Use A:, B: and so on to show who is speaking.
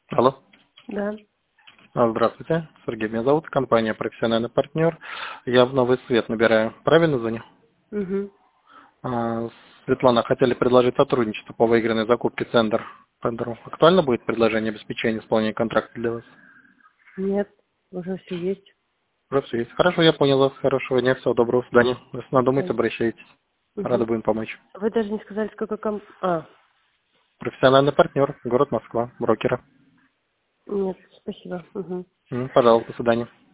A: Алло.
B: Да.
A: Здравствуйте. Сергей меня зовут. Компания «Профессиональный партнер». Я в Новый Свет набираю. Правильно звоню?
B: Угу.
A: Светлана, хотели предложить сотрудничество по выигранной закупке «Центр». Актуально будет предложение обеспечения исполнения контракта для вас?
B: Нет, уже все есть.
A: Уже все есть. Хорошо, я понял вас. Хорошего дня. Всего доброго. До свидания. Если надумаете, обращайтесь. Рады
B: Угу.
A: будем помочь.
B: Вы даже не сказали, сколько
A: Профессиональный партнер. Город Москва. Брокера.
B: нет, спасибо. Угу.
A: Пожалуйста, до свидания.